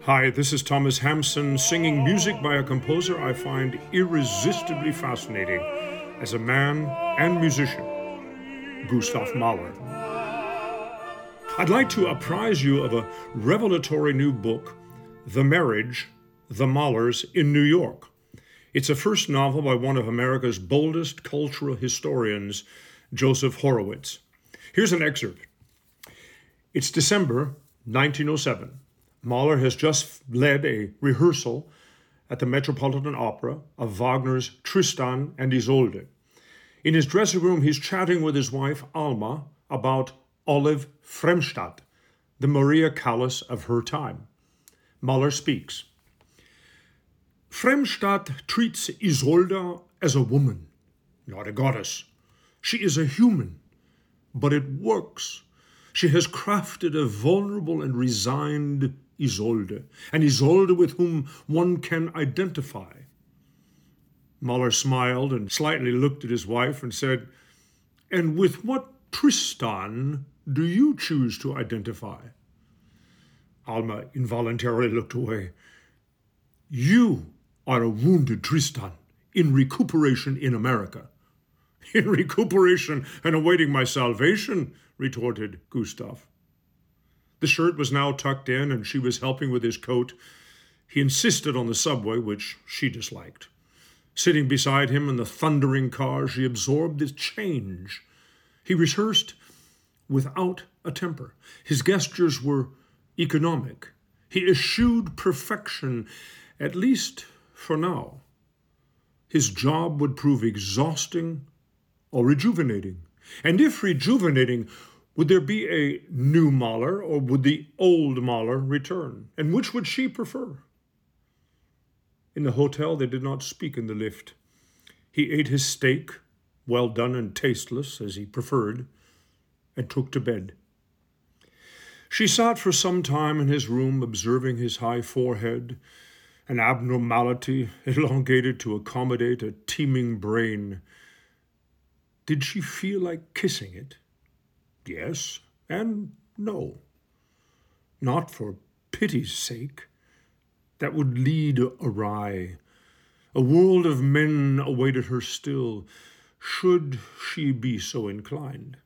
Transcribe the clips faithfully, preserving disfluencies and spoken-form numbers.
Hi, this is Thomas Hampson singing music by a composer I find irresistibly fascinating as a man and musician, Gustav Mahler. I'd like to apprise you of a revelatory new book, The Marriage, The Mahlers in New York. It's a first novel by one of America's boldest cultural historians, Joseph Horowitz. Here's an excerpt. It's December nineteen oh seven. Mahler has just led a rehearsal at the Metropolitan Opera of Wagner's Tristan and Isolde. In his dressing room, he's chatting with his wife, Alma, about Olive Fremstadt, the Maria Callas of her time. Mahler speaks. Fremstadt treats Isolde as a woman, not a goddess. She is a human, but it works. She has crafted a vulnerable and resigned Isolde, an Isolde with whom one can identify. Mahler smiled and slightly looked at his wife and said, "And with what Tristan do you choose to identify?" Alma involuntarily looked away. "You are a wounded Tristan in recuperation in America." "In recuperation and awaiting my salvation," retorted Gustav. The shirt was now tucked in, and she was helping with his coat. He insisted on the subway, which she disliked. Sitting beside him in the thundering car, she absorbed the change. He rehearsed without a temper. His gestures were economic. He eschewed perfection, at least for now. His job would prove exhausting or rejuvenating. And if rejuvenating, would there be a new Mahler, or would the old Mahler return? And which would she prefer? In the hotel, they did not speak in the lift. He ate his steak, well done and tasteless, as he preferred, and took to bed. She sat for some time in his room, observing his high forehead, an abnormality elongated to accommodate a teeming brain. Did she feel like kissing it? Yes and no. Not for pity's sake. That would lead awry. A world of men awaited her still, should she be so inclined.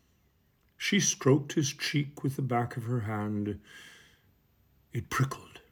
She stroked his cheek with the back of her hand. It prickled.